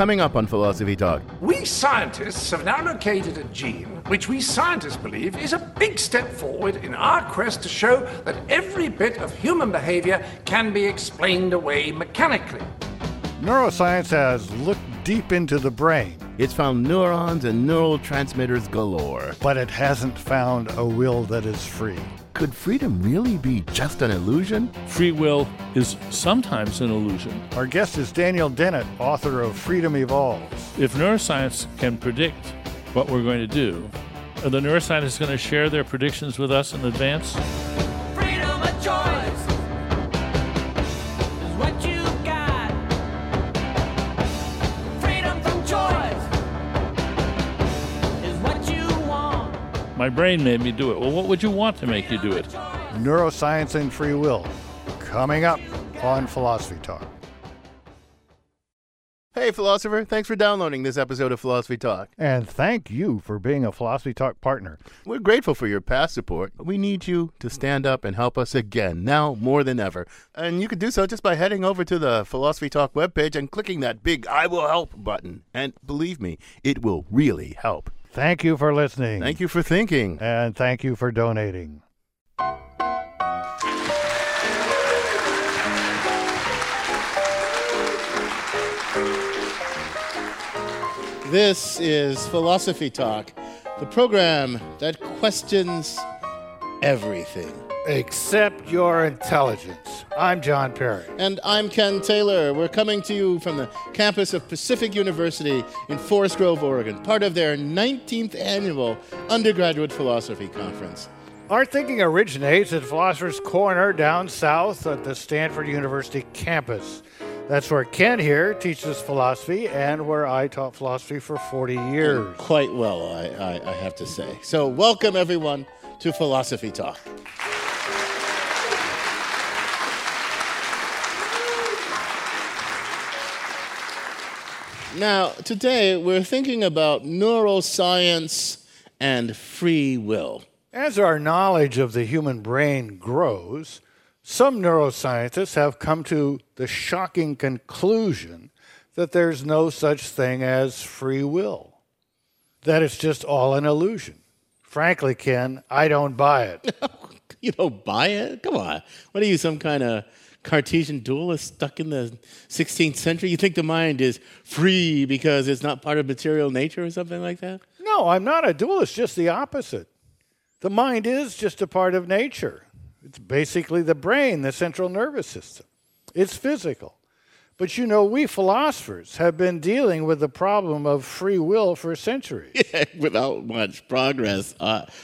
coming up on Philosophy Talk. We scientists have now located a gene which we scientists believe is a big step forward in our quest to show that every bit of human behavior can be explained away mechanically. Neuroscience has looked deep into the brain. It's found neurons and neural transmitters galore. But it hasn't found a will that is free. Could freedom really be just an illusion? Free will is sometimes an illusion. Our guest is Daniel Dennett, author of Freedom Evolves. If neuroscience can predict what we're going to do, are the neuroscientists going to share their predictions with us in advance? Freedom of choice is what you got. Freedom from choice is what you want. My brain made me do it. Well, what would you want to make you do it? Neuroscience and Free Will, coming up on Philosophy Talk. Hey, philosopher, thanks for downloading this episode of Philosophy Talk. And thank you for being a Philosophy Talk partner. We're grateful for your past support. We need you to stand up and help us again, now more than ever. And you can do so just by heading over to the Philosophy Talk webpage and clicking that big I Will Help button. And believe me, it will really help. Thank you for listening. Thank you for thinking. And thank you for donating. This is Philosophy Talk, the program that questions everything. Except your intelligence. I'm John Perry. And I'm Ken Taylor. We're coming to you from the campus of Pacific University in Forest Grove, Oregon, part of their 19th annual undergraduate philosophy conference. Our thinking originates at Philosopher's Corner down south at the Stanford University campus. That's where Ken here teaches philosophy and where I taught philosophy for 40 years. Quite well, I have to say. So welcome, everyone, to Philosophy Talk. Now, today we're thinking about neuroscience and free will. As our knowledge of the human brain grows, some neuroscientists have come to the shocking conclusion that there's no such thing as free will, that it's just all an illusion. Frankly, Ken, I don't buy it. You don't buy it? Come on. What are you, some kind of Cartesian dualist stuck in the 16th century? You think the mind is free because it's not part of material nature or something like that? No, I'm not a dualist, just the opposite. The mind is just a part of nature. It's basically the brain, the central nervous system. It's physical. But you know, we philosophers have been dealing with the problem of free will for centuries. Yeah, without much progress.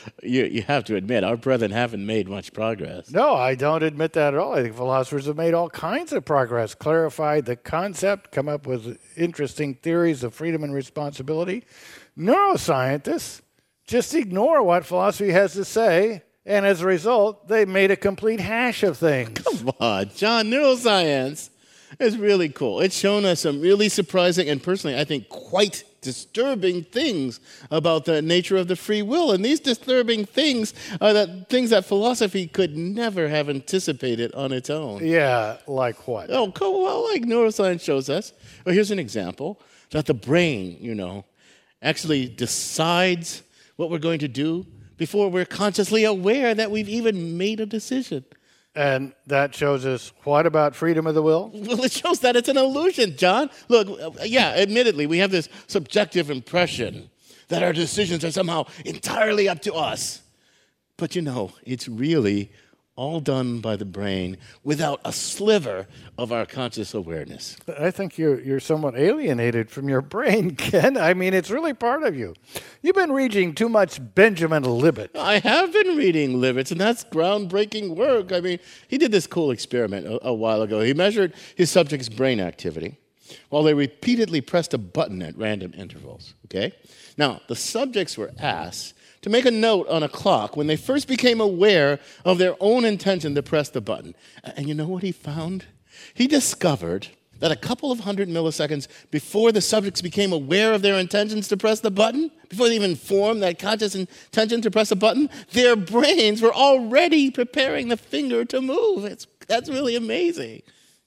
You have to admit, our brethren haven't made much progress. No, I don't admit that at all. I think philosophers have made all kinds of progress, clarified the concept, come up with interesting theories of freedom and responsibility. Neuroscientists just ignore what philosophy has to say, and as a result, they made a complete hash of things. Come on, John, neuroscience is really cool. It's shown us some really surprising and personally, I think, quite disturbing things about the nature of the free will. And these disturbing things are the things that philosophy could never have anticipated on its own. Yeah, like what? Oh, cool. Well, like neuroscience shows us. Well, here's an example, that the brain, actually decides what we're going to do before we're consciously aware that we've even made a decision. And that shows us what about freedom of the will? Well, it shows that it's an illusion, John. Look, yeah, admittedly, we have this subjective impression that our decisions are somehow entirely up to us. But it's really all done by the brain without a sliver of our conscious awareness. I think you're somewhat alienated from your brain, Ken. I mean, it's really part of you. You've been reading too much Benjamin Libet. I have been reading Libet, and that's groundbreaking work. I mean, he did this cool experiment a while ago. He measured his subjects' brain activity while they repeatedly pressed a button at random intervals, okay? Now, the subjects were asked to make a note on a clock when they first became aware of their own intention to press the button. And you know what he found? He discovered that a couple of 100 milliseconds before the subjects became aware of their intentions to press the button, before they even formed that conscious intention to press a button, their brains were already preparing the finger to move. That's really amazing.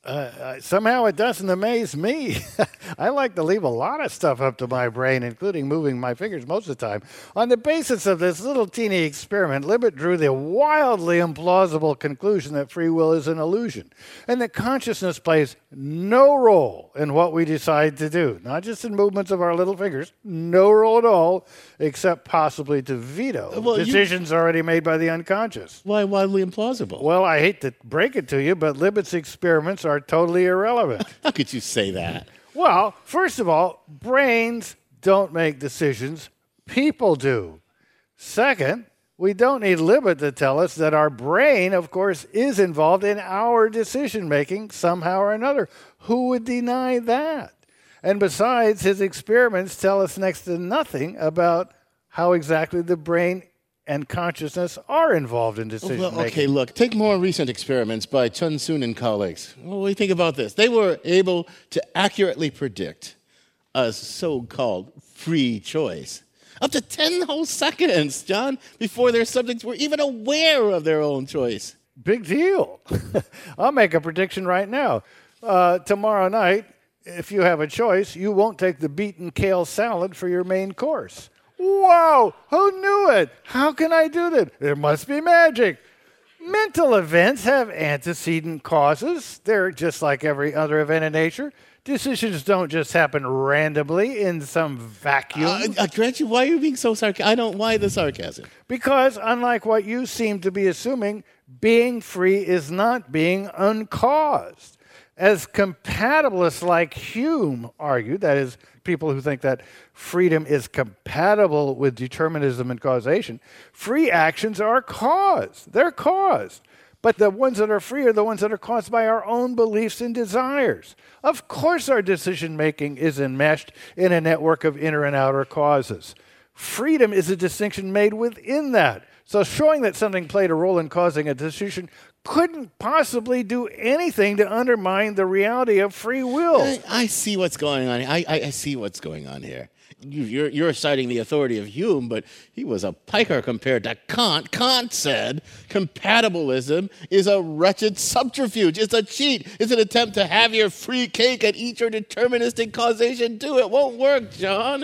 Somehow it doesn't amaze me. I like to leave a lot of stuff up to my brain, including moving my fingers most of the time. On the basis of this little teeny experiment, Libet drew the wildly implausible conclusion that free will is an illusion and that consciousness plays no role in what we decide to do, not just in movements of our little fingers, no role at all, except possibly to veto decisions already made by the unconscious. Why wildly implausible? Well, I hate to break it to you, but Libet's experiments are totally irrelevant. How could you say that? Well, first of all, brains don't make decisions. People do. Second, we don't need Libet to tell us that our brain, of course, is involved in our decision-making somehow or another. Who would deny that? And besides, his experiments tell us next to nothing about how exactly the brain and consciousness are involved in decision-making. Well, okay, look, take more recent experiments by Chun Soon and colleagues. What do you think about this? They were able to accurately predict a so-called free choice. Up to 10 whole seconds, John, before their subjects were even aware of their own choice. Big deal. I'll make a prediction right now. Tomorrow night, if you have a choice, you won't take the beaten kale salad for your main course. Wow, who knew it? How can I do that? It must be magic. Mental events have antecedent causes. They're just like every other event in nature. Decisions don't just happen randomly in some vacuum. Gretchen, why are you being so sarcastic? Why the sarcasm? Because unlike what you seem to be assuming, being free is not being uncaused. As compatibilists like Hume argue, that is, people who think that freedom is compatible with determinism and causation, free actions are caused. They're caused. But the ones that are free are the ones that are caused by our own beliefs and desires. Of course our decision-making is enmeshed in a network of inner and outer causes. Freedom is a distinction made within that. So showing that something played a role in causing a decision couldn't possibly do anything to undermine the reality of free will. I see what's going on. I see what's going on here. You're citing the authority of Hume, but he was a piker compared to Kant. Kant said compatibilism is a wretched subterfuge. It's a cheat. It's an attempt to have your free cake and eat your deterministic causation too. It won't work, John.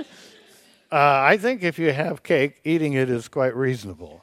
I think if you have cake, eating it is quite reasonable.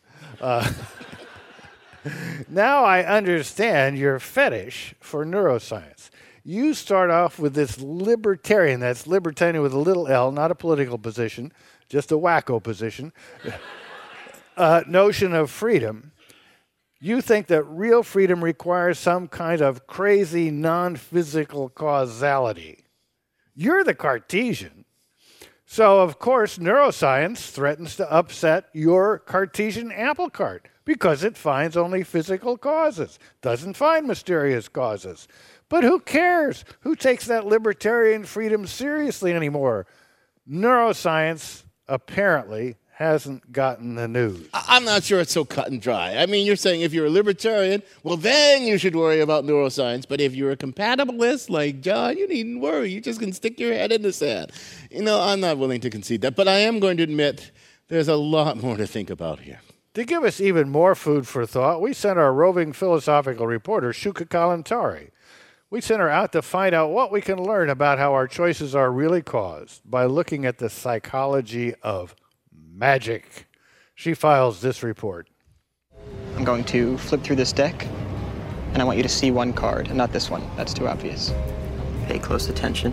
Now I understand your fetish for neuroscience. You start off with this libertarian, that's libertarian with a little L, not a political position, just a wacko position, notion of freedom. You think that real freedom requires some kind of crazy non-physical causality. You're the Cartesian. So, of course, neuroscience threatens to upset your Cartesian apple cart because it finds only physical causes, doesn't find mysterious causes. But who cares? Who takes that libertarian freedom seriously anymore? Neuroscience apparently hasn't gotten the news. I'm not sure it's so cut and dry. I mean, you're saying if you're a libertarian, well, then you should worry about neuroscience. But if you're a compatibilist like John, you needn't worry. You just can stick your head in the sand. You know, I'm not willing to concede that. But I am going to admit there's a lot more to think about here. To give us even more food for thought, we sent our roving philosophical reporter, Shuka Kalantari. We sent her out to find out what we can learn about how our choices are really caused by looking at the psychology of magic. She files this report. I'm going to flip through this deck, and I want you to see one card, and not this one. That's too obvious. Pay close attention.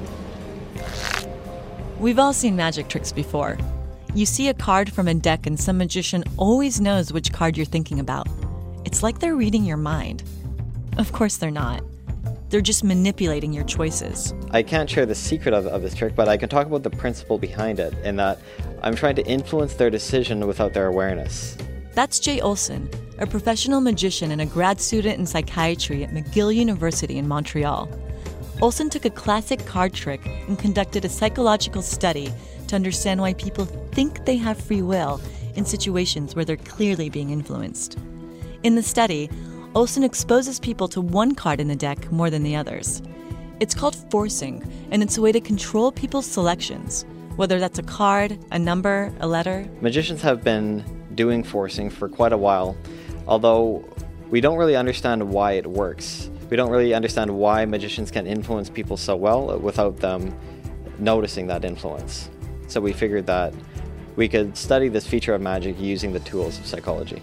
We've all seen magic tricks before. You see a card from a deck and some magician always knows which card you're thinking about. It's like they're reading your mind. Of course they're not. They're just manipulating your choices. I can't share the secret of this trick, but I can talk about the principle behind it, in that I'm trying to influence their decision without their awareness. That's Jay Olson, a professional magician and a grad student in psychiatry at McGill University in Montreal. Olson took a classic card trick and conducted a psychological study to understand why people think they have free will in situations where they're clearly being influenced. In the study, Olson exposes people to one card in the deck more than the others. It's called forcing, and it's a way to control people's selections, whether that's a card, a number, a letter. Magicians have been doing forcing for quite a while, although we don't really understand why it works. We don't really understand why magicians can influence people so well without them noticing that influence. So we figured that we could study this feature of magic using the tools of psychology.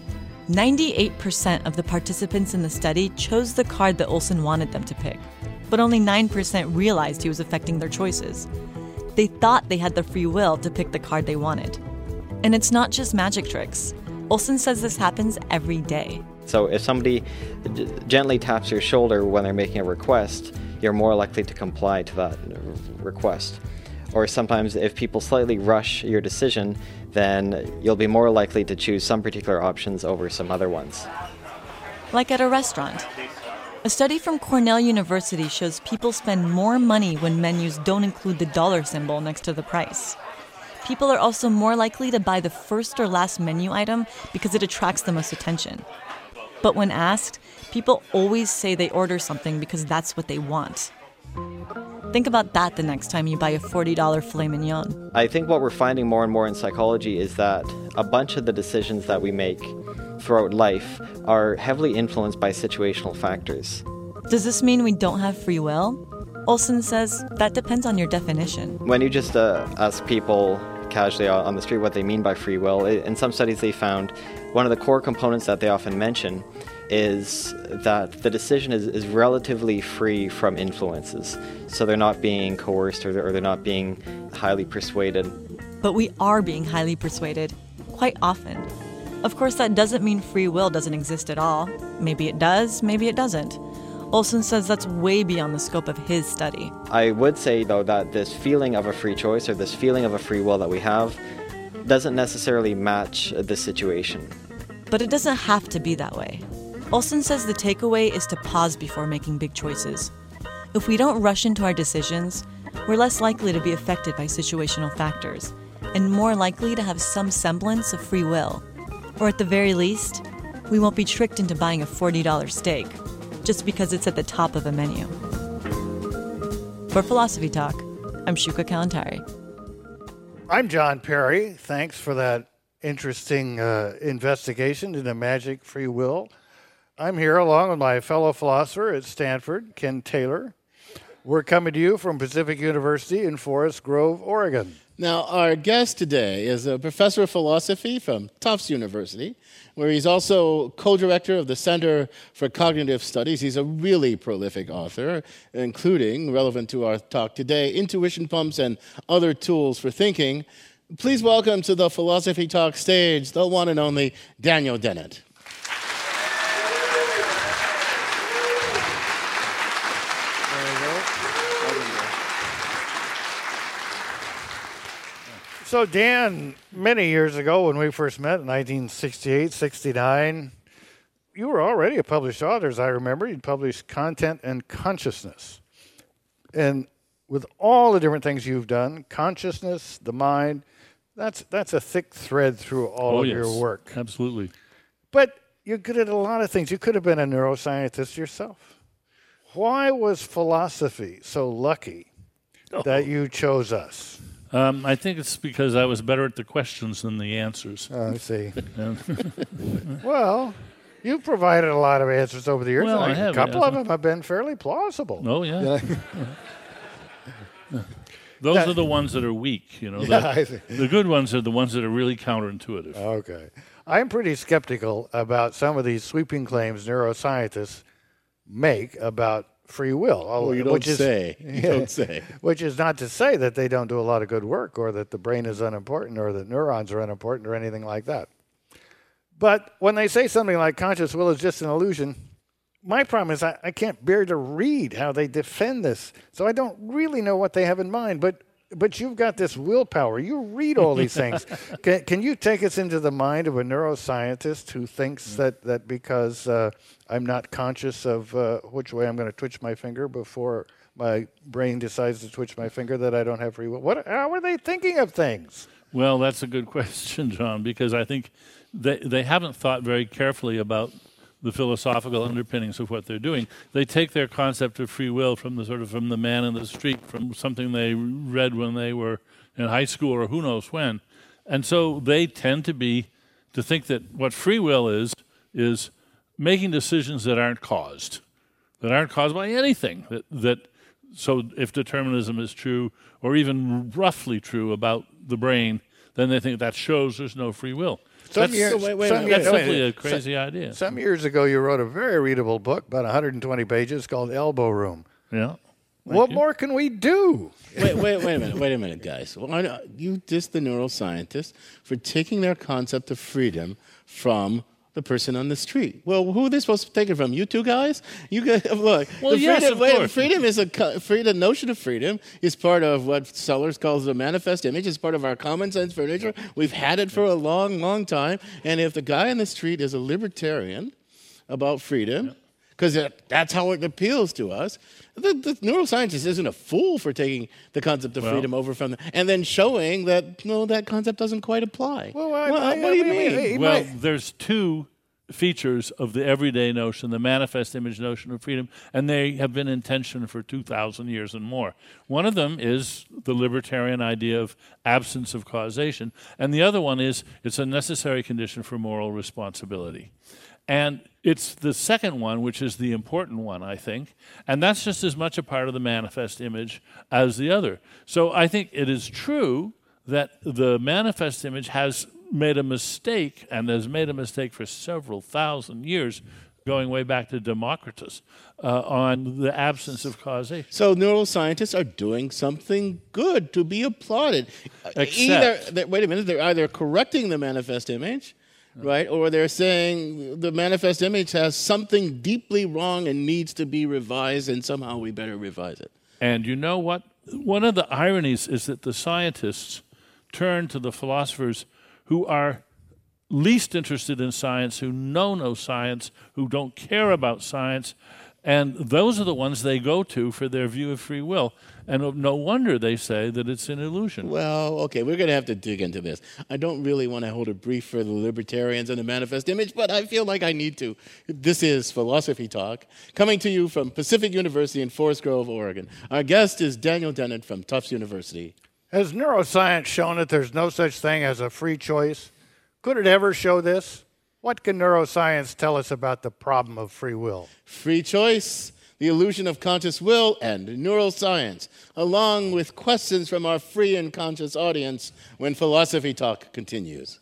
98% of the participants in the study chose the card that Olson wanted them to pick, but only 9% realized he was affecting their choices. They thought they had the free will to pick the card they wanted. And it's not just magic tricks. Olson says this happens every day. So if somebody gently taps your shoulder when they're making a request, you're more likely to comply to that request. Or sometimes if people slightly rush your decision, then you'll be more likely to choose some particular options over some other ones. Like at a restaurant. A study from Cornell University shows people spend more money when menus don't include the dollar symbol next to the price. People are also more likely to buy the first or last menu item because it attracts the most attention. But when asked, people always say they order something because that's what they want. Think about that the next time you buy a $40 filet mignon. I think what we're finding more and more in psychology is that a bunch of the decisions that we make throughout life are heavily influenced by situational factors. Does this mean we don't have free will? Olson says that depends on your definition. When you just ask people casually on the street what they mean by free will, in some studies they found one of the core components that they often mention is that the decision is relatively free from influences. So they're not being coerced or they're not being highly persuaded. But we are being highly persuaded, quite often. Of course, that doesn't mean free will doesn't exist at all. Maybe it does, maybe it doesn't. Olson says that's way beyond the scope of his study. I would say, though, that this feeling of a free choice or this feeling of a free will that we have doesn't necessarily match the situation. But it doesn't have to be that way. Olson says the takeaway is to pause before making big choices. If we don't rush into our decisions, we're less likely to be affected by situational factors and more likely to have some semblance of free will. Or at the very least, we won't be tricked into buying a $40 steak just because it's at the top of a menu. For Philosophy Talk, I'm Shuka Kalantari. I'm John Perry. Thanks for that interesting investigation into magic free will. I'm here along with my fellow philosopher at Stanford, Ken Taylor. We're coming to you from Pacific University in Forest Grove, Oregon. Now, our guest today is a professor of philosophy from Tufts University, where he's also co-director of the Center for Cognitive Studies. He's a really prolific author, including, relevant to our talk today, Intuition Pumps and Other Tools for Thinking. Please welcome to the Philosophy Talk stage the one and only Daniel Dennett. So, Dan, many years ago when we first met in 1968, 69, you were already a published author, as I remember. You'd published Content and Consciousness. And with all the different things you've done, consciousness, the mind, that's a thick thread through all of your work. Absolutely. But you're good at a lot of things. You could have been a neuroscientist yourself. Why was philosophy so lucky that you chose us? I think it's because I was better at the questions than the answers. Oh, I see. Well, you've provided a lot of answers over the years. Well, I have. A couple of them have been fairly plausible. Oh, yeah. Those are the ones that are weak. You know, I see. The good ones are the ones that are really counterintuitive. Okay. I'm pretty skeptical about some of these sweeping claims neuroscientists make about free will. Well, you don't say. You don't say. Which is not to say that they don't do a lot of good work or that the brain is unimportant or that neurons are unimportant or anything like that. But when they say something like conscious will is just an illusion, my problem is I can't bear to read how they defend this. So I don't really know what they have in mind. But you've got this willpower. You read all these things. Can you take us into the mind of a neuroscientist who thinks that because I'm not conscious of which way I'm going to twitch my finger before my brain decides to twitch my finger that I don't have free will? How are they thinking of things? Well, that's a good question, John, because I think they haven't thought very carefully about the philosophical underpinnings of what they're doing. They take their concept of free will from the man in the street, from something they read when they were in high school or who knows when. And so they tend to think that what free will is making decisions that aren't caused. that aren't caused by anything. So if determinism is true, or even roughly true about the brain, then they think that shows there's no free will. That's simply a crazy idea. Some years ago, you wrote a very readable book, about 120 pages, called Elbow Room. Yeah. What more can we do? Wait a minute, guys. Why not, you diss the neuroscientists for taking their concept of freedom from the person on the street. Well, who are they supposed to take it from? You two guys? You guys, look. Well, yes, of course. Freedom is the notion of freedom is part of what Sellers calls the manifest image. It's part of our common sense furniture. We've had it for a long, long time. And if the guy on the street is a libertarian about freedom, because that's how it appeals to us, the neuroscientist isn't a fool for taking the concept of freedom over from them and then showing that, no, that concept doesn't quite apply. Well, what do you mean? Well, there's two features of the everyday notion, the manifest image notion of freedom, and they have been in tension for 2,000 years and more. One of them is the libertarian idea of absence of causation, and the other one is it's a necessary condition for moral responsibility. And it's the second one, which is the important one, I think, and that's just as much a part of the manifest image as the other. So I think it is true that the manifest image has made a mistake, and has made a mistake for several thousand years, going way back to Democritus, on the absence of causation. So neuroscientists are doing something good to be applauded. Wait a minute, they're either correcting the manifest image, right? Or they're saying the manifest image has something deeply wrong and needs to be revised, and somehow we better revise it. And you know what? One of the ironies is that the scientists turn to the philosophers who are least interested in science, who know no science, who don't care about science, and those are the ones they go to for their view of free will. And no wonder they say that it's an illusion. Well, okay, we're going to have to dig into this. I don't really want to hold a brief for the libertarians and the manifest image, but I feel like I need to. This is Philosophy Talk, coming to you from Pacific University in Forest Grove, Oregon. Our guest is Daniel Dennett from Tufts University. Has neuroscience shown that there's no such thing as a free choice? Could it ever show this? What can neuroscience tell us about the problem of free will? Free choice, the illusion of conscious will, and neuroscience, along with questions from our free and conscious audience when Philosophy Talk continues.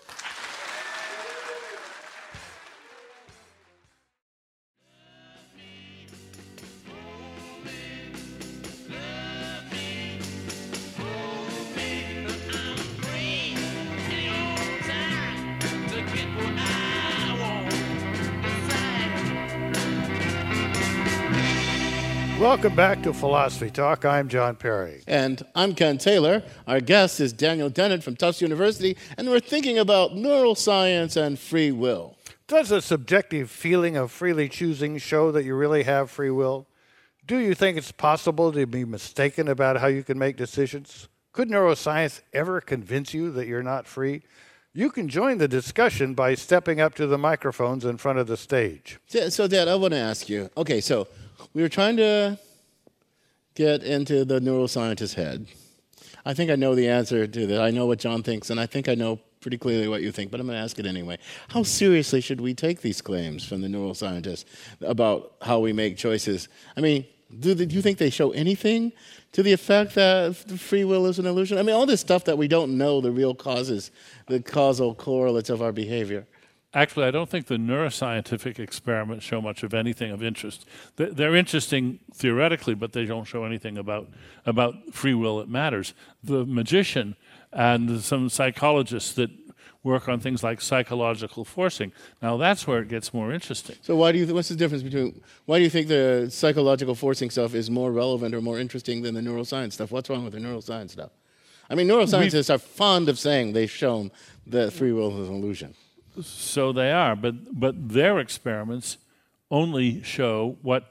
Welcome back to Philosophy Talk. I'm John Perry. And I'm Ken Taylor. Our guest is Daniel Dennett from Tufts University, and we're thinking about neuroscience and free will. Does a subjective feeling of freely choosing show that you really have free will? Do you think it's possible to be mistaken about how you can make decisions? Could neuroscience ever convince you that you're not free? You can join the discussion by stepping up to the microphones in front of the stage. So, Dad, I want to ask you, okay, so we were trying to get into the neuroscientist's head. I think I know the answer to that. I know what John thinks, and I think I know pretty clearly what you think, but I'm going to ask it anyway. How seriously should we take these claims from the neuroscientists about how we make choices? I mean, do you think they show anything to the effect that free will is an illusion? I mean, all this stuff that we don't know the real causes, the causal correlates of our behavior. Actually, I don't think the neuroscientific experiments show much of anything of interest. They're interesting theoretically, but they don't show anything about free will that matters. The magician and some psychologists that work on things like psychological forcing. Now, that's where it gets more interesting. So what's the difference between, why do you think the psychological forcing stuff is more relevant or more interesting than the neuroscience stuff? What's wrong with the neuroscience stuff? I mean, neuroscientists are fond of saying they've shown that free will is an illusion. So they are, but their experiments only show what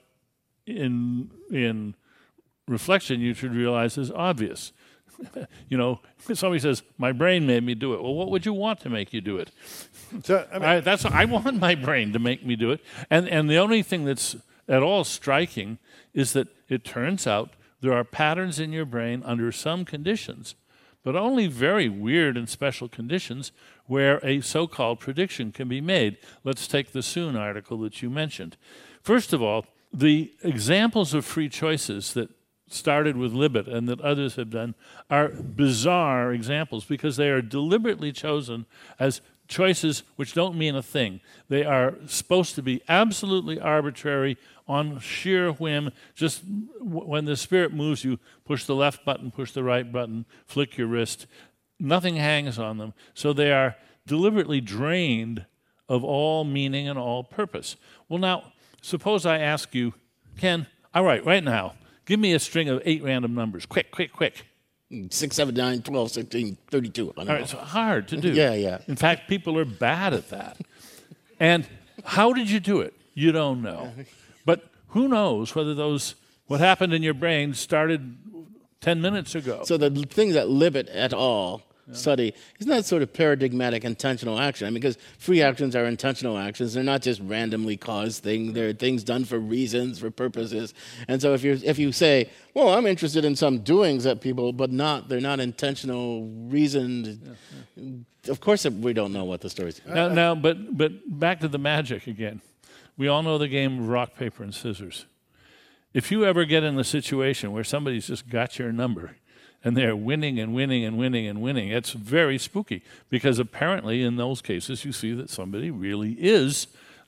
in reflection you should realize is obvious. You know, somebody says, my brain made me do it. Well, what would you want to make you do it? So, I want my brain to make me do it. And the only thing that's at all striking is that it turns out there are patterns in your brain under some conditions, but only very weird and special conditions where a so-called prediction can be made. Let's take the Soon article that you mentioned. First of all, the examples of free choices that started with Libet and that others have done are bizarre examples because they are deliberately chosen as choices which don't mean a thing. They are supposed to be absolutely arbitrary, on sheer whim. Just when the spirit moves you, push the left button, push the right button, flick your wrist. Nothing hangs on them. So they are deliberately drained of all meaning and all purpose. Well, now, suppose I ask you, Ken, all right now, give me a string of 8 random numbers. Quick. 6, 7, 9, 12, 16, 32. All right, it's hard to do. Yeah. In fact, people are bad at that. And how did you do it? You don't know. But who knows whether what happened in your brain started 10 minutes ago. So the things that Libet et al. Study is not sort of paradigmatic intentional action. I mean, because free actions are intentional actions. They're not just randomly caused things. They're things done for reasons, for purposes. And so if you say, well, I'm interested in some doings that people, but they're not intentional, reasoned. Of course, we don't know what the story's. Now, but back to the magic again. We all know the game of rock, paper, and scissors. If you ever get in a situation where somebody's just got your number, and they're winning and winning and winning and winning, it's very spooky because apparently in those cases you see that somebody really is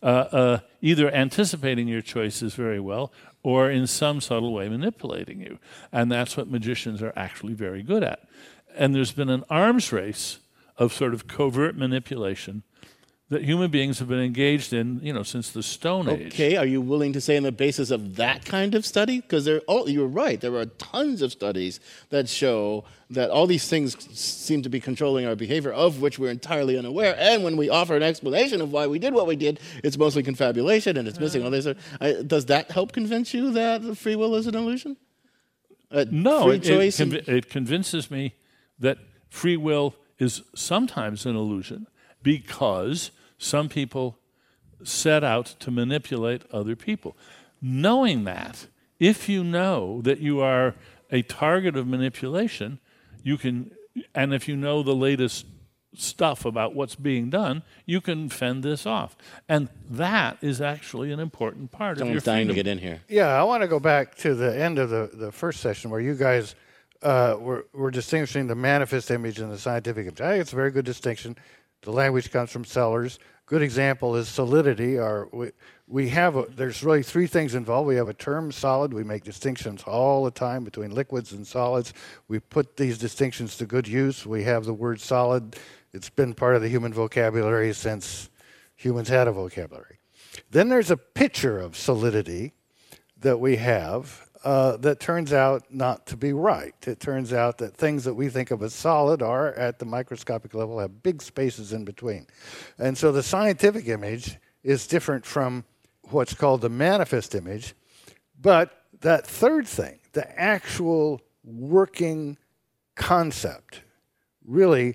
either anticipating your choices very well or in some subtle way manipulating you. And that's what magicians are actually very good at. And there's been an arms race of sort of covert manipulation that human beings have been engaged in, since the Stone Age. Okay, are you willing to say on the basis of that kind of study? Because you're right, there are tons of studies that show that all these things seem to be controlling our behavior, of which we're entirely unaware. And when we offer an explanation of why we did what we did, it's mostly confabulation and it's missing all this. Does that help convince you that free will is an illusion? No, free choice it convinces me that free will is sometimes an illusion because some people set out to manipulate other people. Knowing that, if you know that you are a target of manipulation, and if you know the latest stuff about what's being done, you can fend this off. And that is actually an important part of your freedom. Someone's dying to get in here. Yeah, I want to go back to the end of the first session where you guys were distinguishing the manifest image and the scientific image. I think it's a very good distinction. The language comes from Sellers. Good example is solidity. There's really 3 things involved. We have a term, solid. We make distinctions all the time between liquids and solids. We put these distinctions to good use. We have the word solid. It's been part of the human vocabulary since humans had a vocabulary. Then there's a picture of solidity that we have that turns out not to be right. It turns out that things that we think of as solid are, at the microscopic level, have big spaces in between. And so the scientific image is different from what's called the manifest image. But that third thing, the actual working concept, really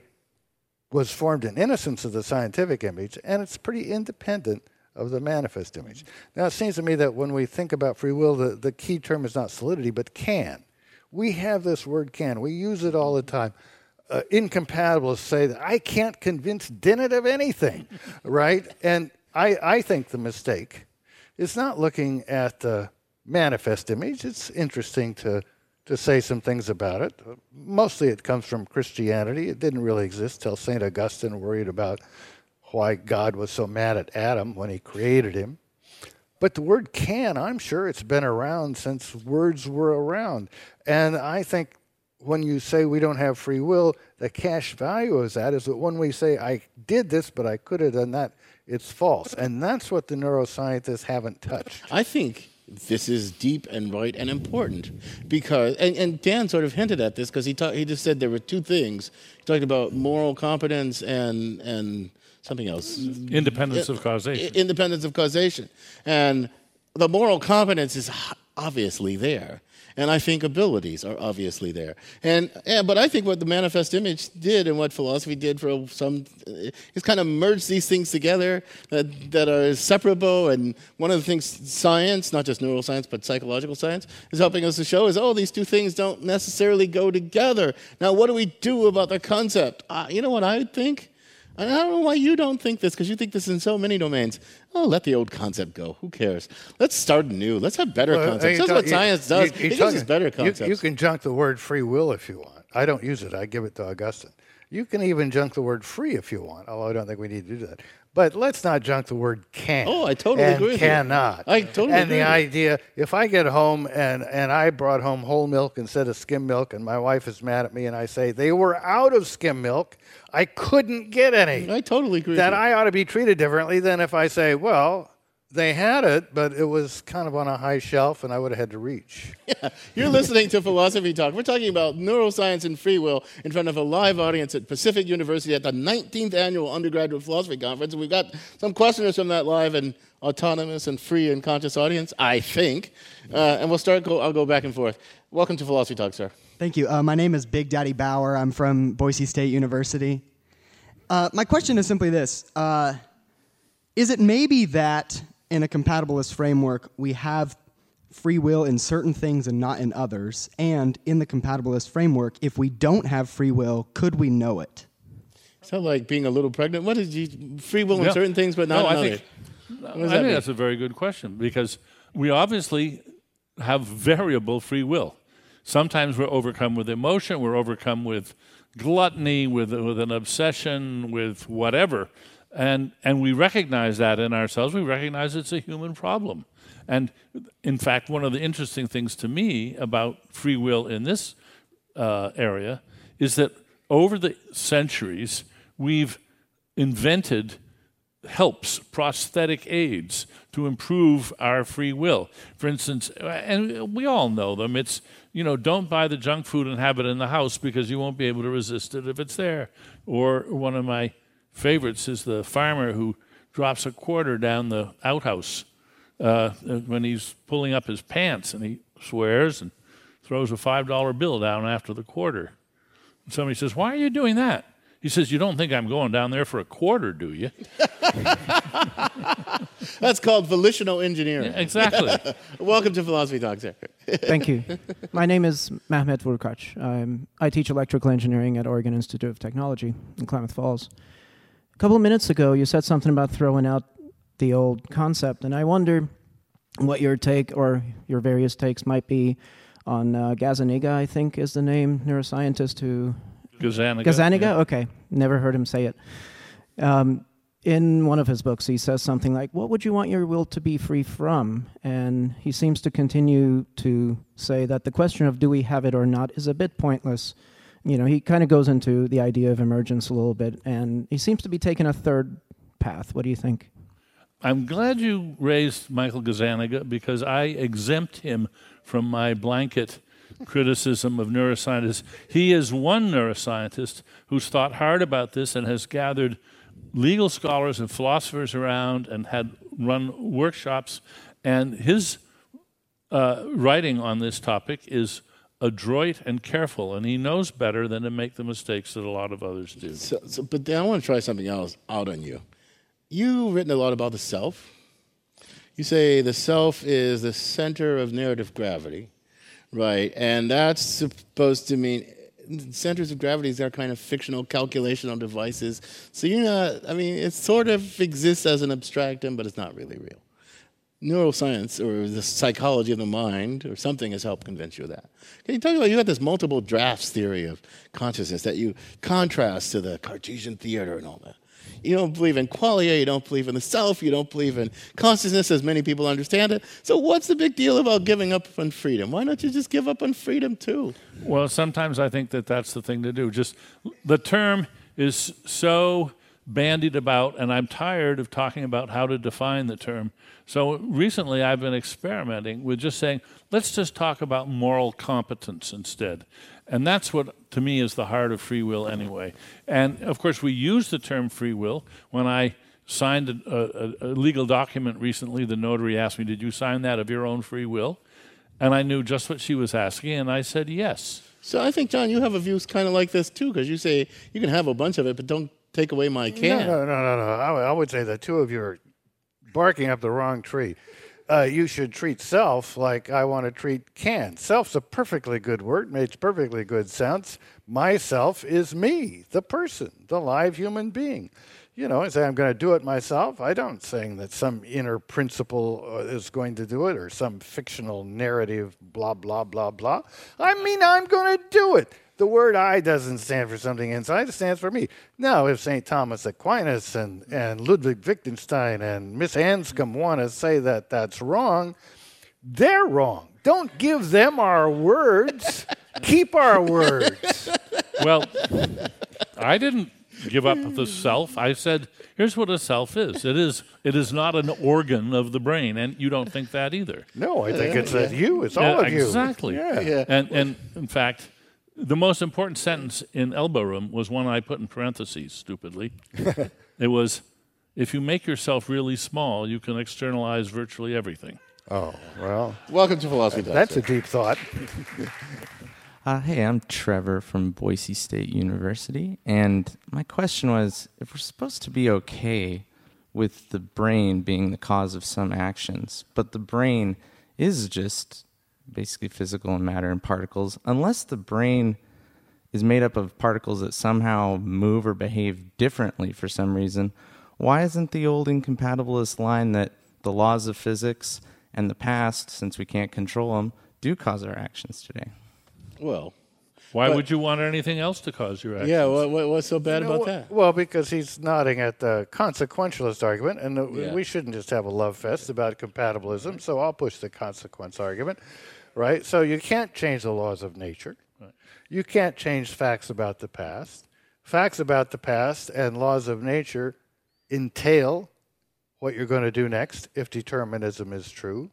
was formed in innocence of the scientific image, and it's pretty independent of the manifest image. Now, it seems to me that when we think about free will, the key term is not solidity, but can. We have this word can. We use it all the time. Incompatible to say that I can't convince Dennett of anything, right? And I think the mistake is not looking at the manifest image. It's interesting to say some things about it. Mostly it comes from Christianity. It didn't really exist till St. Augustine worried about why God was so mad at Adam when he created him. But the word can, I'm sure it's been around since words were around. And I think when you say we don't have free will, the cash value of that is that when we say I did this, but I could have done that, it's false. And that's what the neuroscientists haven't touched. I think this is deep and right and important because, and Dan sort of hinted at this because he just said there were 2 things. He talked about moral competence and something else. Independence of causation. Independence of causation. And the moral competence is obviously there. And I think abilities are obviously there. But I think what the manifest image did and what philosophy did for some is kind of merge these things together that are separable. And one of the things science, not just neuroscience, but psychological science, is helping us to show is, these 2 things don't necessarily go together. Now, what do we do about the concept? You know what I would think? And I don't know why you don't think this, because you think this in so many domains. Oh, let the old concept go. Who cares? Let's start anew. Let's have better concepts. That's what science does. It gives us better concepts. You can junk the word free will if you want. I don't use it. I give it to Augustine. You can even junk the word free if you want, although I don't think we need to do that. But let's not junk the word can. Oh, I totally and agree with cannot. you. I totally and agree. the idea, if I get home and I brought home whole milk instead of skim milk, and my wife is mad at me, and I say, they were out of skim milk, I couldn't get any. I totally agree That with you. I ought to be treated differently than if I say, well, they had it, but it was kind of on a high shelf, and I would have had to reach. You're listening to Philosophy Talk. We're talking about neuroscience and free will in front of a live audience at Pacific University at the 19th Annual Undergraduate Philosophy Conference. And we've got some questioners from that live and autonomous and free and conscious audience, I think. And we'll start, I'll go back and forth. Welcome to Philosophy Talk, sir. Thank you. My name is Big Daddy Bauer. I'm from Boise State University. My question is simply this. Is it maybe that in a compatibilist framework we have free will in certain things and not in others? And in the compatibilist framework, if we don't have free will, could we know it? Sound like being a little pregnant. What is free will in certain things but not in others? I think that's a very good question, because we obviously have variable free will. Sometimes we're overcome with emotion, we're overcome with gluttony, with an obsession, with whatever. And we recognize that in ourselves. We recognize it's a human problem. And in fact, one of the interesting things to me about free will in this area is that over the centuries, we've invented helps, prosthetic aids to improve our free will. For instance, and we all know them, it's, don't buy the junk food and have it in the house because you won't be able to resist it if it's there. Or one of my favorites is the farmer who drops a quarter down the outhouse when he's pulling up his pants, and he swears and throws a $5 bill down after the quarter. And somebody says, "Why are you doing that?" He says, "You don't think I'm going down there for a quarter, do you?" That's called volitional engineering. Yeah, exactly. Welcome to Philosophy Talk, sir. Thank you. My name is Mehmet Vurkac. I teach electrical engineering at Oregon Institute of Technology in Klamath Falls. A couple of minutes ago, you said something about throwing out the old concept, and I wonder what your take or your various takes might be on Gazzaniga, I think is the name, neuroscientist who... Gazzaniga? Yeah. Okay. Never heard him say it. In one of his books, he says something like, what would you want your will to be free from? And he seems to continue to say that the question of do we have it or not is a bit pointless. He kind of goes into the idea of emergence a little bit, and he seems to be taking a third path. What do you think? I'm glad you raised Michael Gazzaniga, because I exempt him from my blanket criticism of neuroscientists. He is one neuroscientist who's thought hard about this and has gathered legal scholars and philosophers around and had run workshops. And his writing on this topic is adroit and careful, and he knows better than to make the mistakes that a lot of others do. But then I want to try something else out on you. You've written a lot about the self. You say the self is the center of narrative gravity, right? And that's supposed to mean centers of gravity are kind of fictional calculational devices. So it sort of exists as an abstractum, but it's not really real. Neuroscience or the psychology of the mind or something has helped convince you of that. Can you talk about, you got this multiple drafts theory of consciousness that you contrast to the Cartesian theater and all that. You don't believe in qualia, you don't believe in the self, you don't believe in consciousness as many people understand it. So what's the big deal about giving up on freedom? Why don't you just give up on freedom too? Well, sometimes I think that that's the thing to do. Just the term is so bandied about, and I'm tired of talking about how to define the term. So recently I've been experimenting with just saying, let's just talk about moral competence instead. And that's what, to me, is the heart of free will anyway. And, of course, we use the term free will. When I signed a legal document recently, the notary asked me, did you sign that of your own free will? And I knew just what she was asking, and I said yes. So I think, John, you have a view kind of like this, too, because you say you can have a bunch of it, but don't take away my can. No. I would say the two of you are barking up the wrong tree. you should treat self like I want to treat can. Self's a perfectly good word, makes perfectly good sense. Myself is me, the person, the live human being. You know, I say I'm going to do it myself. I don't saying that some inner principle is going to do it or some fictional narrative, blah, blah, blah, blah. I mean, I'm going to do it. The word I doesn't stand for something inside, it stands for me. Now, if St. Thomas Aquinas and Ludwig Wittgenstein and Miss Anscombe want to say that that's wrong, they're wrong. Don't give them our words. Keep our words. Well, I didn't give up the self. I said, here's what a self is. It is not an organ of the brain, and you don't think that either. No, I think it's you. It's all of you. Exactly. Yeah. And in fact, the most important sentence in Elbow Room was one I put in parentheses, stupidly. It was, if you make yourself really small, you can externalize virtually everything. Oh, well. Welcome to Philosophy Talk. That's a deep thought. Hey, I'm Trevor from Boise State University, and my question was, if we're supposed to be okay with the brain being the cause of some actions, but the brain is just basically physical and matter and particles, unless the brain is made up of particles that somehow move or behave differently for some reason, why isn't the old incompatibilist line that the laws of physics and the past, since we can't control them, do cause our actions today? Well, why would you want anything else to cause your actions? Yeah, what's so bad about that? Well, because he's nodding at the consequentialist argument, and we shouldn't just have a love fest about compatibilism, so I'll push the consequence argument, right? So you can't change the laws of nature. Right. You can't change facts about the past. Facts about the past and laws of nature entail what you're going to do next if determinism is true.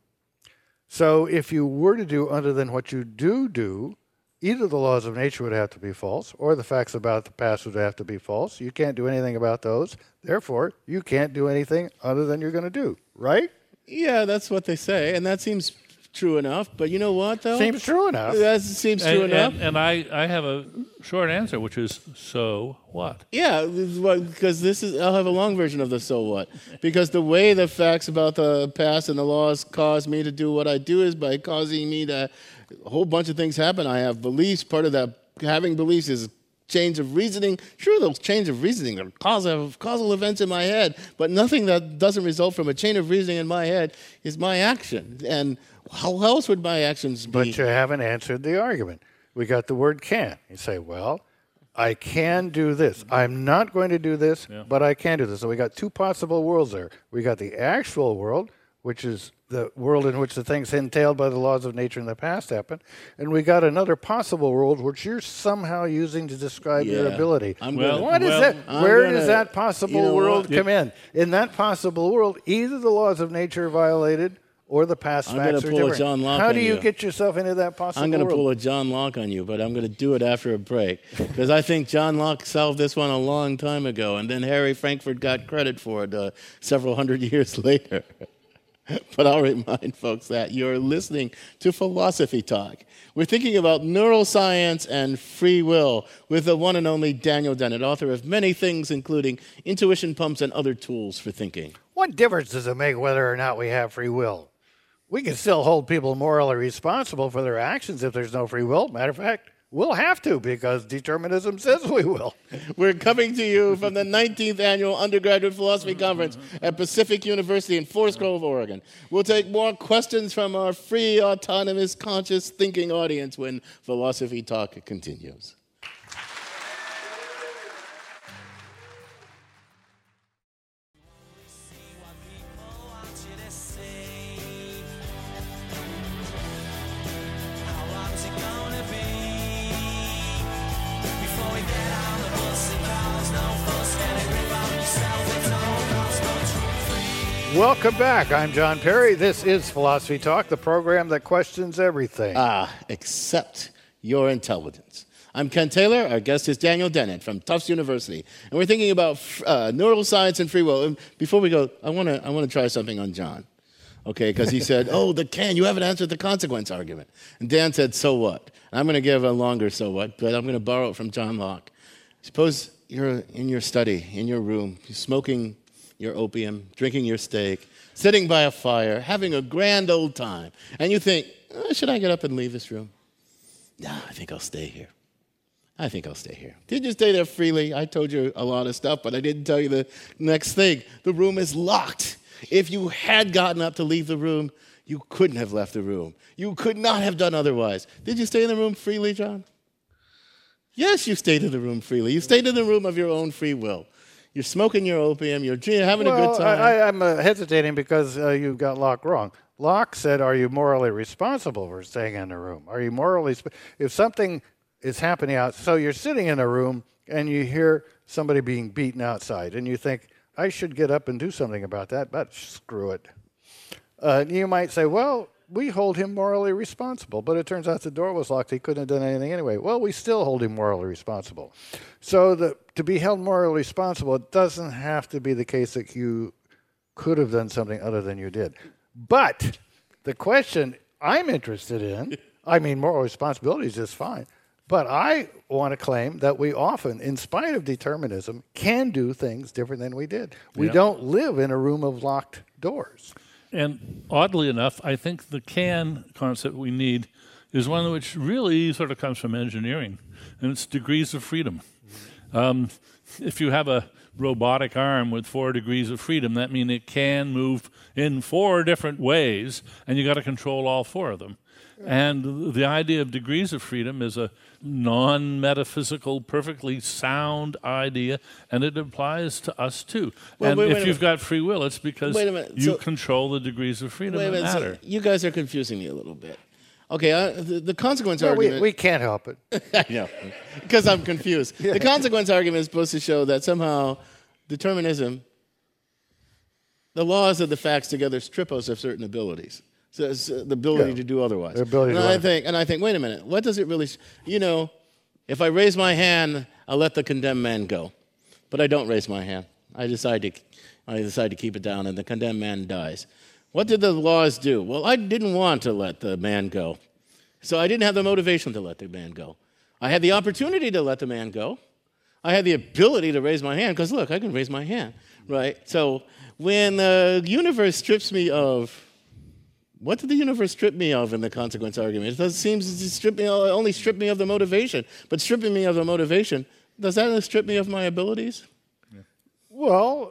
So if you were to do other than what you do, either the laws of nature would have to be false or the facts about the past would have to be false. You can't do anything about those. Therefore, you can't do anything other than you're going to do, right? Yeah, that's what they say, and that seems true enough. But you know what, though? Seems true enough. That seems true enough. And I have a short answer, which is, so what? Yeah, because I'll have a long version of the so what. Because the way the facts about the past and the laws cause me to do what I do is by causing me to, a whole bunch of things happen. I have beliefs. Part of that having beliefs is change of reasoning. Sure, those change of reasoning are causal events in my head, but nothing that doesn't result from a chain of reasoning in my head is my action. And how else would my actions be? But you haven't answered the argument. We got the word can. You say, well, I can do this. I'm not going to do this, but I can do this. So we got two possible worlds there. We got the actual world, which is the world in which the things entailed by the laws of nature in the past happen. And we got another possible world which you're somehow using to describe your ability. Where does that possible world come in? In that possible world, either the laws of nature are violated or the past facts are different. John Locke How do you get yourself into that possible I'm going to world? pull a John Locke on you, but I'm going to do it after a break. Because I think John Locke solved this one a long time ago, and then Harry Frankfurt got credit for it several hundred years later. But I'll remind folks that you're listening to Philosophy Talk. We're thinking about neuroscience and free will with the one and only Daniel Dennett, author of many things, including Intuition Pumps and Other Tools for Thinking. What difference does it make whether or not we have free will? We can still hold people morally responsible for their actions if there's no free will. Matter of fact, we'll have to because determinism says we will. We're coming to you from the 19th Annual Undergraduate Philosophy Conference at Pacific University in Forest Grove, Oregon. We'll take more questions from our free, autonomous, conscious thinking audience when Philosophy Talk continues. Welcome back. I'm John Perry. This is Philosophy Talk, the program that questions everything. Except your intelligence. I'm Ken Taylor. Our guest is Daniel Dennett from Tufts University. And we're thinking about neuroscience and free will. And before we go, I want to try something on John. Okay, because he said, you haven't answered the consequence argument. And Dan said, so what? And I'm going to give a longer so what, but I'm going to borrow it from John Locke. Suppose you're in your study, in your room, you're smoking your opium, drinking your steak. sitting by a fire, having a grand old time, and you think, should I get up and leave this room? No, I think I'll stay here. I think I'll stay here. Did you stay there freely? I told you a lot of stuff, but I didn't tell you the next thing. The room is locked. If you had gotten up to leave the room, you couldn't have left the room. You could not have done otherwise. Did you stay in the room freely, John? Yes, you stayed in the room freely. You stayed in the room of your own free will. You're smoking your opium. You're having a good time. I'm hesitating because you got Locke wrong. Locke said, are you morally responsible for staying in the room? Are you morally... If something is happening out... So you're sitting in a room and you hear somebody being beaten outside and you think, I should get up and do something about that, but screw it. You might say, well, we hold him morally responsible, but it turns out the door was locked. He couldn't have done anything anyway. Well, we still hold him morally responsible. So to be held morally responsible, it doesn't have to be the case that you could have done something other than you did. But the question I'm interested in, I mean, moral responsibility is just fine, but I want to claim that we often, in spite of determinism, can do things different than we did. We don't live in a room of locked doors. And oddly enough, I think the can concept we need is one which really sort of comes from engineering, and it's degrees of freedom. If you have a robotic arm with 4 degrees of freedom, that means it can move in 4 different ways, and you got to control all 4 of them. And the idea of degrees of freedom is a non-metaphysical, perfectly sound idea, and it applies to us too. Well, and if you've got free will, it's because you control the degrees of freedom that matter. So you guys are confusing me a little bit. Okay, the consequence argument... We can't help it. I know, because I'm confused. The consequence argument is supposed to show that somehow determinism, the laws of the facts together strip us of certain abilities. So it's the ability to do otherwise. And I think, wait a minute, what does it really... if I raise my hand, I'll let the condemned man go. But I don't raise my hand. I decide to keep it down, and the condemned man dies. What did the laws do? Well, I didn't want to let the man go. So I didn't have the motivation to let the man go. I had the opportunity to let the man go. I had the ability to raise my hand, because look, I can raise my hand, right? So when the universe strips me of... What did the universe strip me of in the consequence argument? It seems to only strip me of the motivation. But stripping me of the motivation, does that strip me of my abilities? Yeah. Well,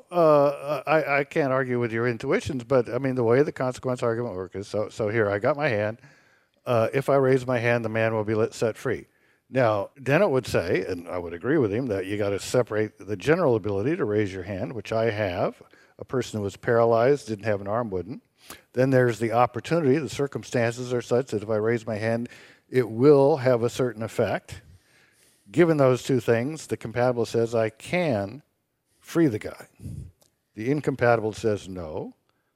I can't argue with your intuitions, but I mean, the way the consequence argument works is, so here, I got my hand. If I raise my hand, the man will be set free. Now, Dennett would say, and I would agree with him, that you got to separate the general ability to raise your hand, which I have. A person who was paralyzed, didn't have an arm, wouldn't. Then there's the opportunity. The circumstances are such that if I raise my hand, it will have a certain effect. Given those two things, the compatible says I can free the guy. The incompatible says no.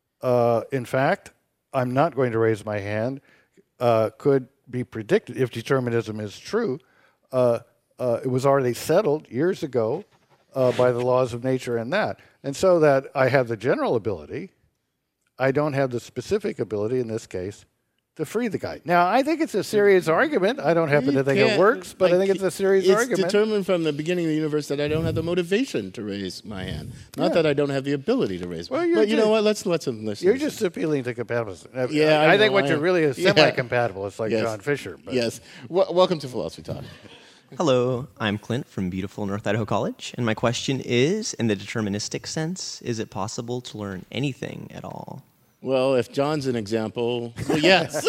In fact, I'm not going to raise my hand. Could be predicted, if determinism is true. It was already settled years ago by the laws of nature and that. And so that I have the general ability, I don't have the specific ability, in this case, to free the guy. Now, I think it's a serious argument. I don't happen to think it works, but I think it's a serious argument. It's determined from the beginning of the universe that I don't have the motivation to raise my hand. Not that I don't have the ability to raise my hand. But you know what? Let's listen. You're just appealing to compatibilism. Yeah, I think what you're really is semi-compatible. It's like John Fisher. But. Yes. Welcome to Philosophy Talk. Hello, I'm Clint from beautiful North Idaho College, and my question is, in the deterministic sense, is it possible to learn anything at all? Well, if John's an example, well, yes.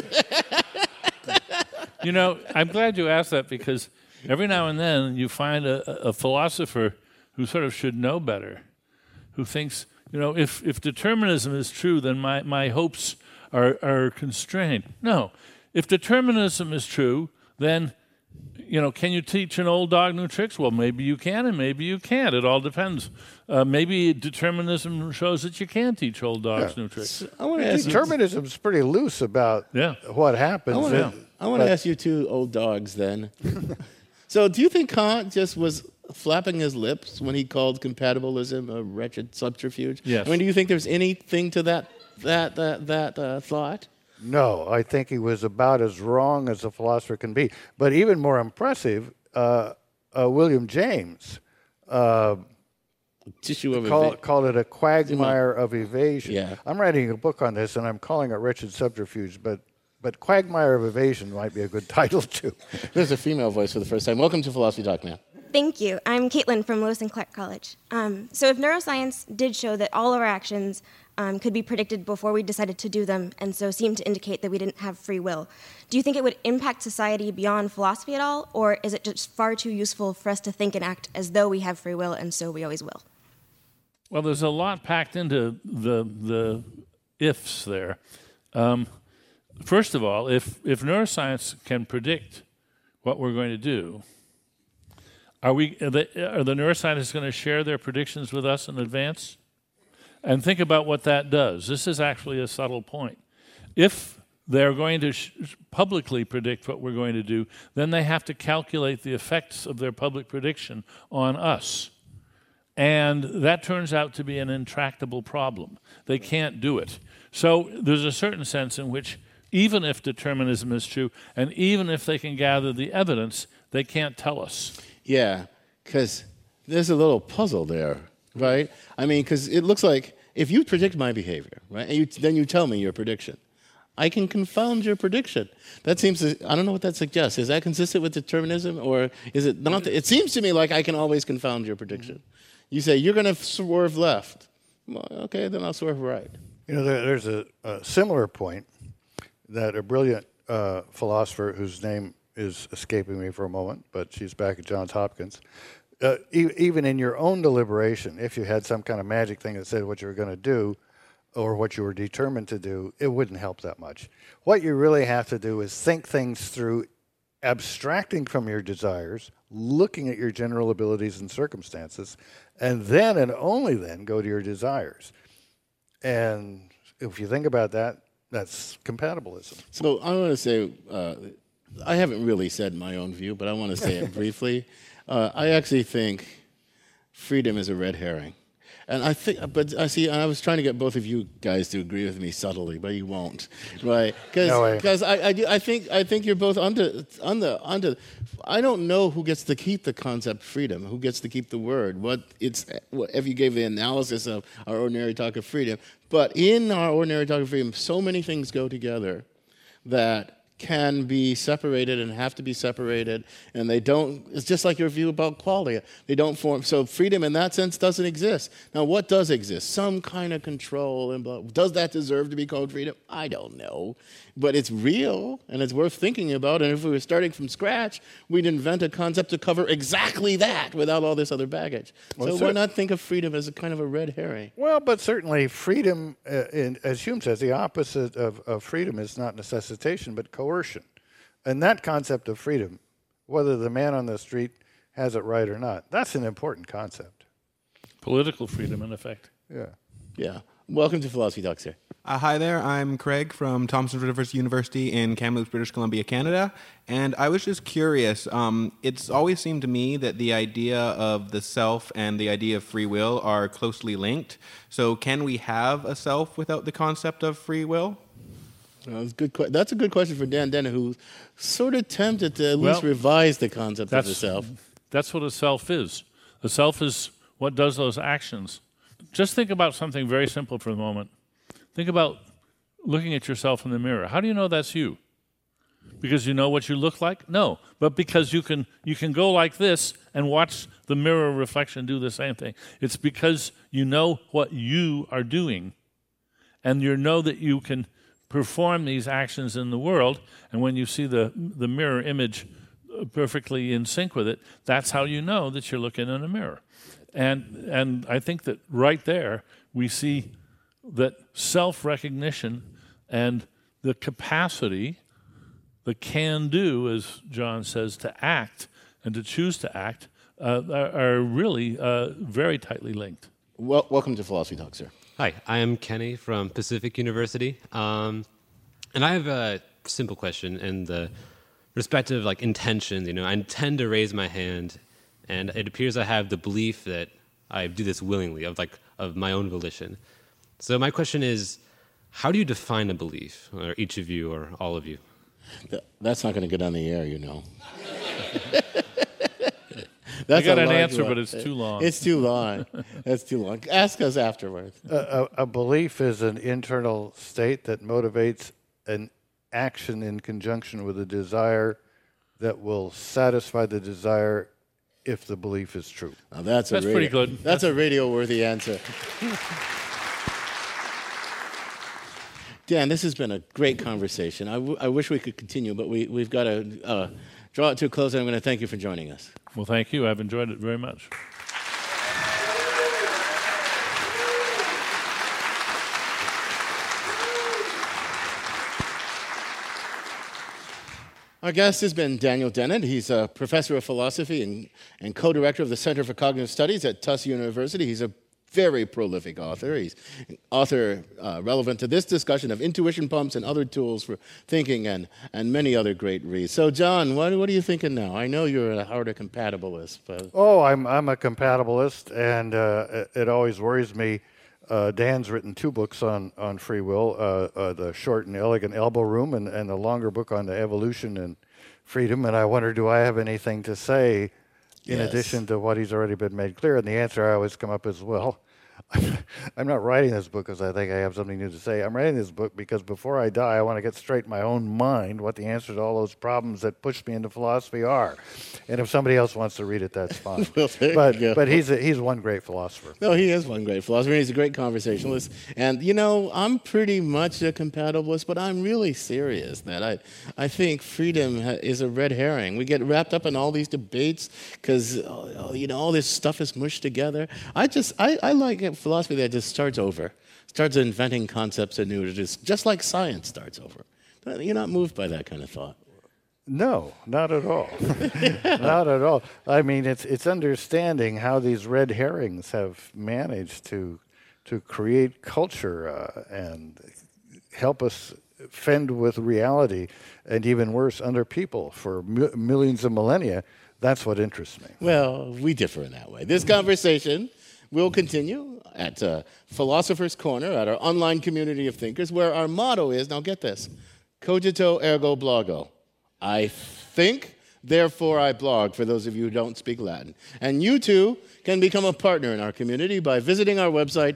I'm glad you asked that, because every now and then you find a philosopher who sort of should know better, who thinks, if determinism is true, then my hopes are constrained. No. If determinism is true, then... can you teach an old dog new tricks? Well, maybe you can and maybe you can't. It all depends. Maybe determinism shows that you can teach old dogs new tricks. Determinism is pretty loose about what happens. I want to ask you two old dogs then. So do you think Kant just was flapping his lips when he called compatibilism a wretched subterfuge? Yes. I mean, do you think there's anything to that thought? No, I think he was about as wrong as a philosopher can be. But even more impressive, William James tissue of Call it a quagmire of evasion. Yeah. I'm writing a book on this, and I'm calling it Wretched Subterfuge, but quagmire of evasion might be a good title, too. There's a female voice for the first time. Welcome to Philosophy Talk, man. Thank you. I'm Caitlin from Lewis and Clark College. So if neuroscience did show that all of our actions could be predicted before we decided to do them, and so seemed to indicate that we didn't have free will, do you think it would impact society beyond philosophy at all, or is it just far too useful for us to think and act as though we have free will, and so we always will? Well, there's a lot packed into the ifs there. First of all, if neuroscience can predict what we're going to do, are the neuroscientists going to share their predictions with us in advance? And think about what that does. This is actually a subtle point. If they're going to publicly predict what we're going to do, then they have to calculate the effects of their public prediction on us. And that turns out to be an intractable problem. They can't do it. So there's a certain sense in which even if determinism is true, and even if they can gather the evidence, they can't tell us. Yeah, because there's a little puzzle there, right? I mean, because it looks like if you predict my behavior, right, and then you tell me your prediction, I can confound your prediction. That seems to, I don't know what that suggests. Is that consistent with determinism, or is it not? It seems to me like I can always confound your prediction. You say, you're going to swerve left. Well, okay, then I'll swerve right. You know, there's a similar point that a brilliant philosopher whose name is escaping me for a moment, but she's back at Johns Hopkins. Even in your own deliberation, if you had some kind of magic thing that said what you were going to do or what you were determined to do, it wouldn't help that much. What you really have to do is think things through, abstracting from your desires, looking at your general abilities and circumstances, and then and only then go to your desires. And if you think about that, that's compatibilism. So I want to say, I haven't really said my own view, but I want to say it briefly. I actually think freedom is a red herring. And I think, but I see, I was trying to get both of you guys to agree with me subtly, but you won't, right? Because I think you're both onto. I don't know who gets to keep the concept freedom, who gets to keep the word. If you gave the analysis of our ordinary talk of freedom, but in our ordinary talk of freedom, so many things go together that can be separated and have to be separated, and they don't. It's just like your view about qualia. They don't form. So freedom in that sense doesn't exist. Now, what does exist? Some kind of control. And does that deserve to be called freedom? I don't know. But it's real, and it's worth thinking about. And if we were starting from scratch, we'd invent a concept to cover exactly that without all this other baggage. So why not think of freedom as a kind of a red herring? Well, but certainly freedom, as Hume says, the opposite of freedom is not necessitation, but coercion. And that concept of freedom, whether the man on the street has it right or not, that's an important concept. Political freedom, in effect. Yeah. Welcome to Philosophy Talk, sir. Hi there, I'm Craig from Thomson Rivers University in Kamloops, British Columbia, Canada. And I was just curious, it's always seemed to me that the idea of the self and the idea of free will are closely linked. So can we have a self without the concept of free will? That's a good question for Dan Dennett, who's sort of tempted to at least revise the concept of the self. That's what a self is. A self is what does those actions. Just think about something very simple for a moment. Think about looking at yourself in the mirror. How do you know that's you? Because you know what you look like? No, but because you can go like this and watch the mirror reflection do the same thing. It's because you know what you are doing, and you know that you can perform these actions in the world, and when you see the mirror image perfectly in sync with it, that's how you know that you're looking in a mirror. And I think that right there we see that self-recognition and the capacity, the can-do, as John says, to act and to choose to act are really very tightly linked. Welcome to Philosophy Talk, sir. Hi, I am Kenny from Pacific University, and I have a simple question in the respective intentions. I intend to raise my hand, and it appears I have the belief that I do this willingly, of my own volition. So my question is, how do you define a belief, or each of you, or all of you? That's not going to get on the air, you know. That's got a an large answer, one. but it's too long. It's too long. That's too long. Ask us afterwards. A belief is an internal state that motivates an action in conjunction with a desire that will satisfy the desire if the belief is true. Now that's pretty good. That's a radio-worthy answer. Dan, this has been a great conversation. I wish we could continue, but we've got to draw it to a close, and I'm going to thank you for joining us. Well, thank you. I've enjoyed it very much. Our guest has been Daniel Dennett. He's a professor of philosophy and co-director of the Center for Cognitive Studies at Tufts University. He's a very prolific author. He's an author relevant to this discussion of intuition pumps and other tools for thinking and many other great reads. So, John, what are you thinking now? I know you're a harder compatibilist. But I'm a compatibilist, and it always worries me. Dan's written 2 books on free will, the short and elegant Elbow Room and the longer book on the evolution and freedom. And I wonder, do I have anything to say in addition to what he's already been made clear? And the answer I always come up is, well, I'm not writing this book because I think I have something new to say. I'm writing this book because before I die, I want to get straight in my own mind what the answer to all those problems that pushed me into philosophy are. And if somebody else wants to read it, that's fine. Well, but he's one great philosopher. No, he is one great philosopher. He's a great conversationalist. And, you know, I'm pretty much a compatibilist, but I'm really serious that I think freedom is a red herring. We get wrapped up in all these debates because, all this stuff is mushed together. I like it. Philosophy that just starts inventing concepts anew, just like science starts over. You're not moved by that kind of thought. No, not at all. Not at all. I mean, it's understanding how these red herrings have managed to create culture and help us fend with reality, and even worse, under people for millions of millennia. That's what interests me. Well, we differ in that way. This conversation will continue at Philosopher's Corner, at our online community of thinkers, where our motto is, now get this, cogito ergo blogo. I think, therefore I blog, for those of you who don't speak Latin. And you too can become a partner in our community by visiting our website,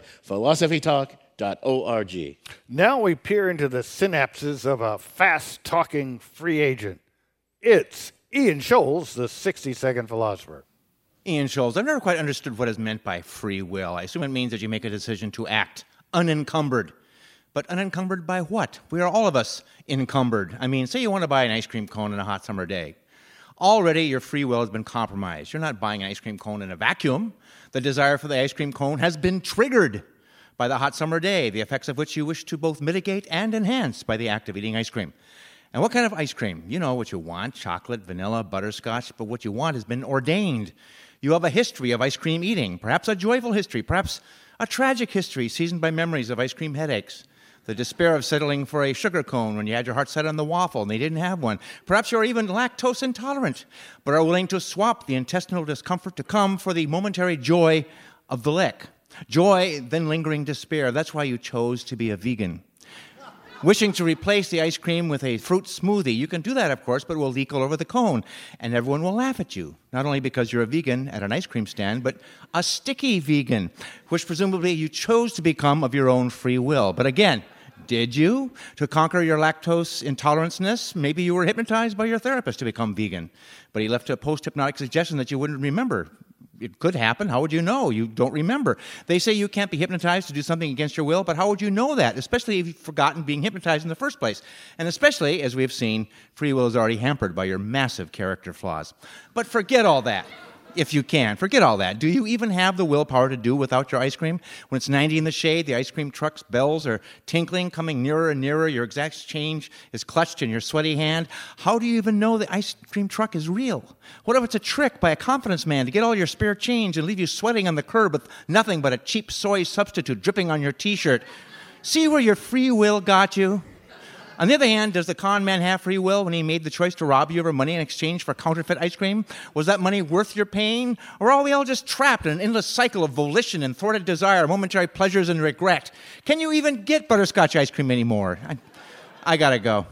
philosophytalk.org. Now we peer into the synapses of a fast-talking free agent. It's Ian Scholes, the 60-second philosopher. Ian Scholes, I've never quite understood what is meant by free will. I assume it means that you make a decision to act unencumbered. But unencumbered by what? We are all of us encumbered. I mean, say you want to buy an ice cream cone on a hot summer day. Already your free will has been compromised. You're not buying an ice cream cone in a vacuum. The desire for the ice cream cone has been triggered by the hot summer day, the effects of which you wish to both mitigate and enhance by the act of eating ice cream. And what kind of ice cream? You know what you want, chocolate, vanilla, butterscotch, but what you want has been ordained. You have a history of ice cream eating, perhaps a joyful history, perhaps a tragic history seasoned by memories of ice cream headaches, the despair of settling for a sugar cone when you had your heart set on the waffle and they didn't have one. Perhaps you're even lactose intolerant, but are willing to swap the intestinal discomfort to come for the momentary joy of the lick. Joy, then lingering despair. That's why you chose to be a vegan. Wishing to replace the ice cream with a fruit smoothie. You can do that, of course, but it will leak all over the cone, and everyone will laugh at you. Not only because you're a vegan at an ice cream stand, but a sticky vegan, which presumably you chose to become of your own free will. But again, did you? To conquer your lactose intoleranceness, maybe you were hypnotized by your therapist to become vegan, but he left a post-hypnotic suggestion that you wouldn't remember. It could happen. How would you know? You don't remember. They say you can't be hypnotized to do something against your will, but how would you know that? Especially if you've forgotten being hypnotized in the first place. And especially, as we have seen, free will is already hampered by your massive character flaws. But forget all that. If you can. Forget all that. Do you even have the willpower to do without your ice cream? When it's 90 in the shade, the ice cream truck's bells are tinkling, coming nearer and nearer, your exact change is clutched in your sweaty hand. How do you even know the ice cream truck is real? What if it's a trick by a confidence man to get all your spare change and leave you sweating on the curb with nothing but a cheap soy substitute dripping on your T-shirt? See where your free will got you? On the other hand, does the con man have free will when he made the choice to rob you of your money in exchange for counterfeit ice cream? Was that money worth your pain? Or are we all just trapped in an endless cycle of volition and thwarted desire, momentary pleasures and regret? Can you even get butterscotch ice cream anymore? I gotta go.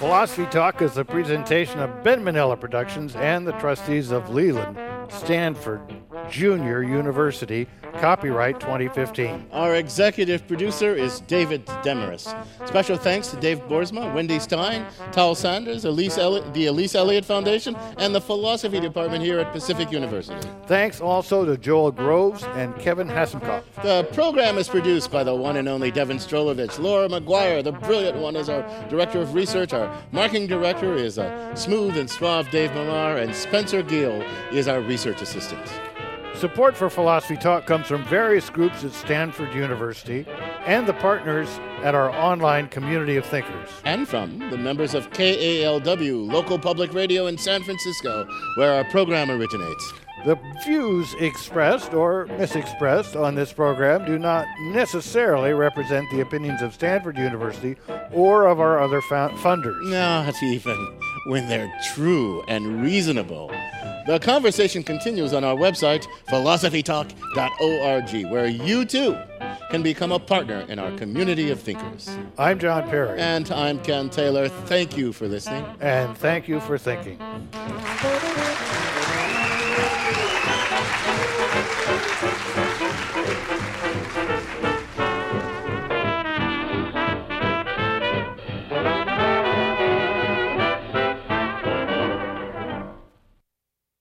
Philosophy Talk is a presentation of Ben Manila Productions and the trustees of Leland Stanford Junior University, copyright 2015. Our executive producer is David Demarest. Special thanks to Dave Boersma, Wendy Stein, Tal Sanders, the Elise Elliott Foundation, and the Philosophy Department here at Pacific University. Thanks also to Joel Groves and Kevin Hassenkopf. The program is produced by the one and only Devin Strolovich. Laura McGuire, the brilliant one, is our Director of Research. Our Marketing Director is smooth and suave Dave Millar, and Spencer Gill is our Research Assistant. Support for Philosophy Talk comes from various groups at Stanford University and the partners at our online community of thinkers. And from the members of KALW, local public radio in San Francisco, where our program originates. The views expressed or misexpressed on this program do not necessarily represent the opinions of Stanford University or of our other funders. Not even when they're true and reasonable. The conversation continues on our website, philosophytalk.org, where you too can become a partner in our community of thinkers. I'm John Perry. And I'm Ken Taylor. Thank you for listening. And thank you for thinking.